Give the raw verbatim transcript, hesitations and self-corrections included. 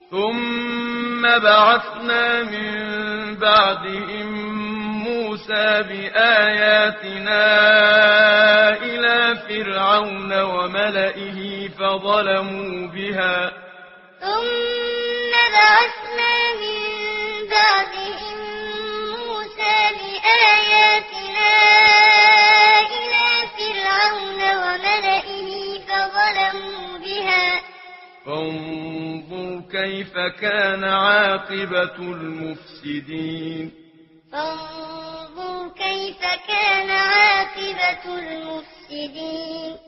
ثم بعثنا من بعدهم موسى بآياتنا إلى فرعون وملئه فظلموا بها ثم بعثنا من بعدهم موسى بآياتنا إلى فرعون وملئه فظلموا بها فانظر كيف كان عاقبة المفسدين فانظر كيف كان عاقبة المفسدين